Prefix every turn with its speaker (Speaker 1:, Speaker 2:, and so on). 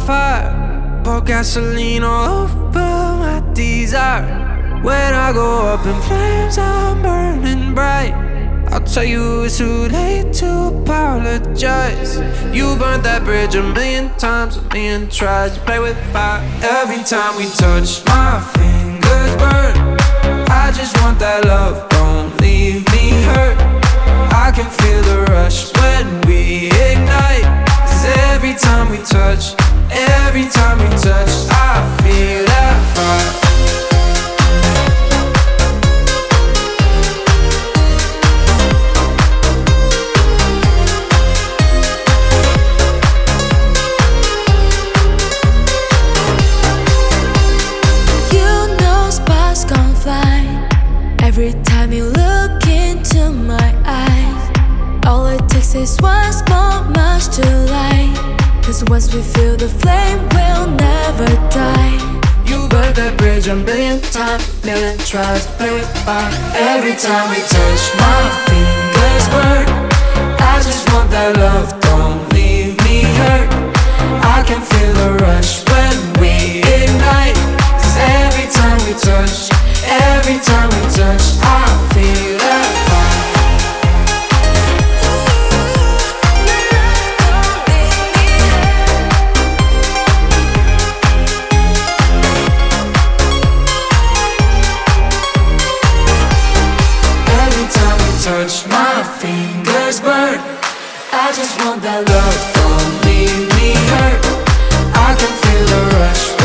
Speaker 1: fire. Pour gasoline all over my desire. When I go up in flames, I'm burning bright. I'll tell you it's too late to apologize. You burnt that bridge a million times, a million tries. You play with fire. Every time we touch, my fingers burn. I just want that love, don't leave me hurt. I can feel the rush when we ignite. 'Cause every time we touch, every time we touch, I feel that fire.
Speaker 2: Every time you look into my eyes, all it takes is one small match to light. 'Cause once we feel the flame, we'll never die.
Speaker 1: You burnt that bridge a million times, million tries to play with fire. Every time we touch, my fingers burn. I just want that love, don't leave me hurt. I can feel the rush when we ignite. 'Cause every time we touch, every time we touch, I feel that fire. Every time we touch, my fingers burn. I just want that love, don't leave me hurt. I can feel the rush